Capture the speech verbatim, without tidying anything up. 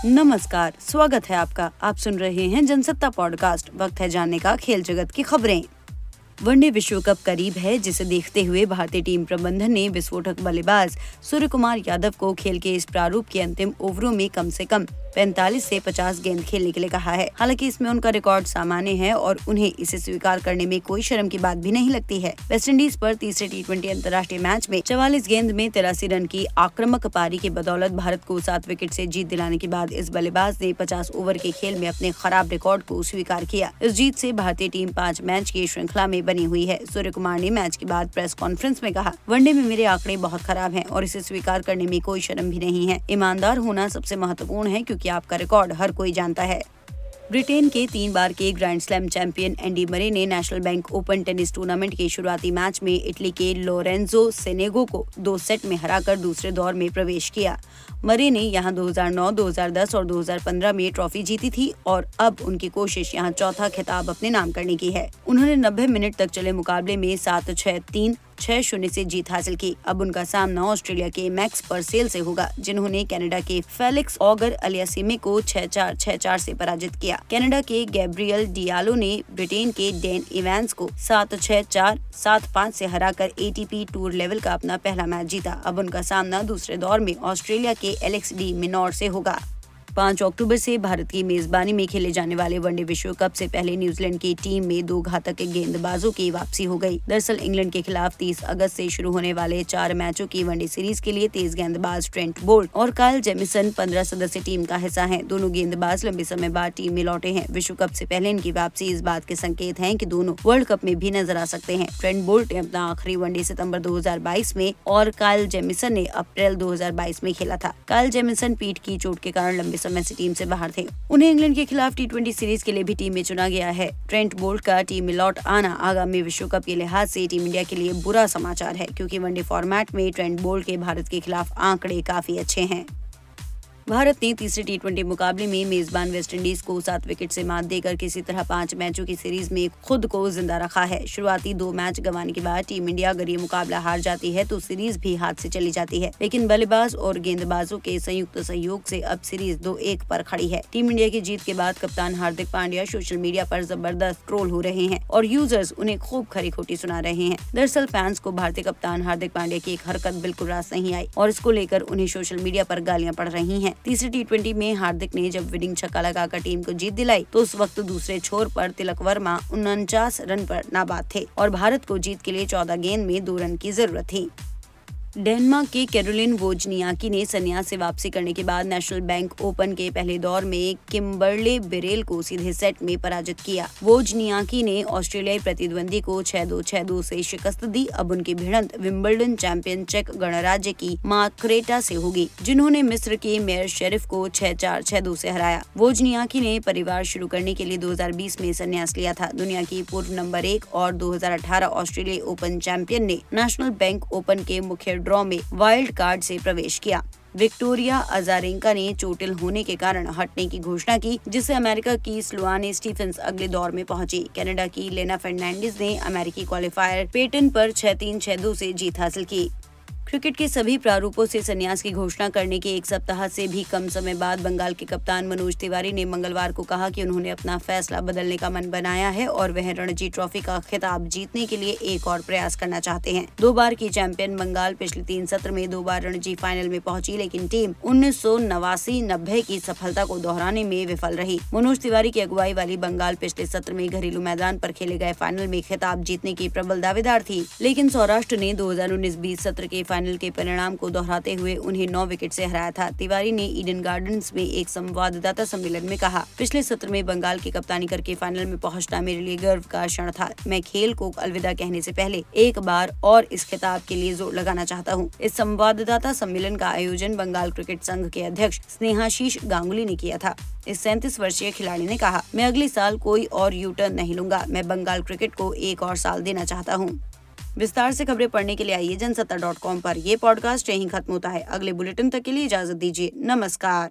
नमस्कार, स्वागत है आपका। आप सुन रहे हैं जनसत्ता पॉडकास्ट। वक्त है जानने का खेल जगत की खबरें। वनडे विश्व कप करीब है, जिसे देखते हुए भारतीय टीम प्रबंधन ने विस्फोटक बल्लेबाज सूर्य कुमार यादव को खेल के इस प्रारूप के अंतिम ओवरों में कम से कम पैंतालीस से पचास गेंद खेलने के लिए कहा है। हालांकि इसमें उनका रिकॉर्ड सामान्य है और उन्हें इसे स्वीकार करने में कोई शर्म की बात भी नहीं लगती है। वेस्टइंडीज पर तीसरे टी ट्वेंटी अंतर्राष्ट्रीय मैच में चवालीस गेंद में तिरासी रन की आक्रामक पारी की बदौलत भारत को सात विकेट से जीत दिलाने के बाद इस बल्लेबाज ने पचास ओवर के खेल में अपने खराब रिकॉर्ड को स्वीकार किया। इस जीत से भारतीय टीम पाँच मैच की श्रृंखला में बनी हुई है। सूर्य कुमार ने मैच के बाद प्रेस कॉन्फ्रेंस में कहा, वनडे में मेरे आंकड़े बहुत खराब हैं और इसे स्वीकार करने में कोई शर्म भी नहीं है। ईमानदार होना सबसे महत्वपूर्ण है, क्योंकि आपका रिकॉर्ड हर कोई जानता है। ब्रिटेन के तीन बार के grand slam champion Andy Murray ने National Bank Open tennis tournament के शुरुआती मैच में इटली के लोरेंजो सेनेगो को दो सेट में हराकर दूसरे दौर में प्रवेश किया। मरे ने यहां दो हज़ार नौ, दो हज़ार दस और दो हज़ार पंद्रह में ट्रॉफी जीती थी और अब उनकी कोशिश यहां चौथा खिताब अपने नाम करने की है। उन्होंने नब्बे मिनट तक चले मुकाबले में सात छह तीन छह शून्य से जीत हासिल की। अब उनका सामना ऑस्ट्रेलिया के मैक्स परसेल से होगा, जिन्होंने कनाडा के फेलिक्स ऑगर अलियासिमे को छह चार छह चार से पराजित किया। कनाडा के गैब्रियल डियालो ने ब्रिटेन के डेन इवेंस को सात छह चार सात पाँच से हराकर एटीपी टूर लेवल का अपना पहला मैच जीता। अब उनका सामना दूसरे दौर में ऑस्ट्रेलिया के एलेक्स डी मिनोर से होगा। पाँच अक्टूबर से भारत की मेजबानी में खेले जाने वाले वनडे विश्व कप से पहले न्यूजीलैंड की टीम में दो घातक गेंदबाजों की वापसी हो गई। दरअसल इंग्लैंड के खिलाफ तीस अगस्त से शुरू होने वाले चार मैचों की वनडे सीरीज के लिए तेज गेंदबाज ट्रेंट बोल्ट और काइल जेमिसन पंद्रह सदस्यीय टीम का हिस्सा हैं। दोनों गेंदबाज लंबे समय बाद टीम में लौटे हैं। विश्व कप से पहले इनकी वापसी इस बात के संकेत हैं कि दोनों वर्ल्ड कप में भी नजर आ सकते हैं। ट्रेंट बोल्ट ने अपना आखिरी वनडे सितंबर दो हज़ार बाईस में और काइल जेमिसन ने अप्रैल दो हज़ार बाईस में खेला था। काइल जेमिसन पीठ की चोट के कारण लंबे समय से टीम से बाहर थे। उन्हें इंग्लैंड के खिलाफ टी ट्वेंटी सीरीज के लिए भी टीम में चुना गया है। ट्रेंट बोल्ट का टीम में लौट आना आगामी विश्व कप के लिहाज से टीम इंडिया के लिए बुरा समाचार है, क्योंकि वनडे फॉर्मेट में ट्रेंट बोल्ट के भारत के खिलाफ आंकड़े काफी अच्छे हैं। भारत ने तीसरे टी ट्वेंटी मुकाबले में मेजबान वेस्टइंडीज को सात विकेट से मात देकर किसी तरह पांच मैचों की सीरीज में खुद को जिंदा रखा है। शुरुआती दो मैच गंवाने के बाद टीम इंडिया अगर ये मुकाबला हार जाती है तो सीरीज भी हाथ से चली जाती है, लेकिन बल्लेबाज और गेंदबाजों के संयुक्त सहयोग से अब सीरीज दो एक पर खड़ी है। टीम इंडिया की जीत के बाद कप्तान हार्दिक पांड्या सोशल मीडिया पर जबरदस्त ट्रोल हो रहे हैं और यूजर्स उन्हें खूब खरी खोटी सुना रहे हैं। दरअसल फैंस को भारतीय कप्तान हार्दिक पांड्या की एक हरकत बिल्कुल रास नहीं आई और इसको लेकर उन्हें सोशल मीडिया पर गालियां पड़ रही हैं। तीसरे टी ट्वेंटी में हार्दिक ने जब विनिंग छक्का लगाकर टीम को जीत दिलाई तो उस वक्त दूसरे छोर पर तिलक वर्मा उनचास रन पर नाबाद थे और भारत को जीत के लिए चौदह गेंद में दो रन की जरूरत थी। डेनमार्क की कैरोलिन वोजनियाकी ने संन्यास से वापसी करने के बाद नेशनल बैंक ओपन के पहले दौर में किम्बर्ले बेरेल को सीधे सेट में पराजित किया। वोजनियाकी ने ऑस्ट्रेलियाई प्रतिद्वंदी को छह दो छह दो से शिकस्त दी। अब उनकी भिड़ंत विंबलडन चैंपियन चेक गणराज्य की मार्क्रेटा से होगी, जिन्होंने मिस्र के मेयर शेरिफ को छह चार छह दो से हराया। वोजनियाकी ने परिवार शुरू करने के लिए दो हज़ार बीस में संन्यास लिया था। दुनिया की पूर्व नंबर एक और दो हज़ार अठारह ऑस्ट्रेलियाई ओपन चैंपियन ने नेशनल बैंक ओपन के मुख्य ड्रॉ में वाइल्ड कार्ड से प्रवेश किया। विक्टोरिया अजारेंका ने चोटिल होने के कारण हटने की घोषणा की, जिससे अमेरिका की स्लुआने स्टीफेंस अगले दौर में पहुंची। कनाडा की लेना फर्नांडिस ने अमेरिकी क्वालिफायर पेटन पर छह तीन छह दो से जीत हासिल की। क्रिकेट के सभी प्रारूपों से संन्यास की घोषणा करने के एक सप्ताह से भी कम समय बाद बंगाल के कप्तान मनोज तिवारी ने मंगलवार को कहा कि उन्होंने अपना फैसला बदलने का मन बनाया है और वह रणजी ट्रॉफी का खिताब जीतने के लिए एक और प्रयास करना चाहते हैं। दो बार की चैंपियन बंगाल पिछले तीन सत्र में दो बार रणजी फाइनल में पहुंची, लेकिन टीम उन्नीस सौ नवासी नब्बे की सफलता को दोहराने में विफल रही। मनोज तिवारी की अगुवाई वाली बंगाल पिछले सत्र में घरेलू मैदान पर खेले गए फाइनल में खिताब जीतने की प्रबल दावेदार थी, लेकिन सौराष्ट्र ने दो हज़ार उन्नीस बीस सत्र के फाइनल के परिणाम को दोहराते हुए उन्हें नौ विकेट से हराया था। तिवारी ने ईडन गार्डन्स में एक संवाददाता सम्मेलन में कहा, पिछले सत्र में बंगाल की कप्तानी करके फाइनल में पहुंचना मेरे लिए गर्व का क्षण था। मैं खेल को अलविदा कहने से पहले एक बार और इस खिताब के लिए जोर लगाना चाहता हूं। इस संवाददाता सम्मेलन का आयोजन बंगाल क्रिकेट संघ के अध्यक्ष स्नेहाशीष गांगुली ने किया था। इस सैंतीस वर्षीय खिलाड़ी ने कहा, मैं अगले साल कोई और यू टर्न नहीं लूंगा। मैं बंगाल क्रिकेट को एक और साल देना चाहता हूँ। विस्तार से खबरें पढ़ने के लिए आइए जनसत्ता डॉट कॉम पर। ये पॉडकास्ट यहीं खत्म होता है। अगले बुलेटिन तक के लिए इजाजत दीजिए। नमस्कार।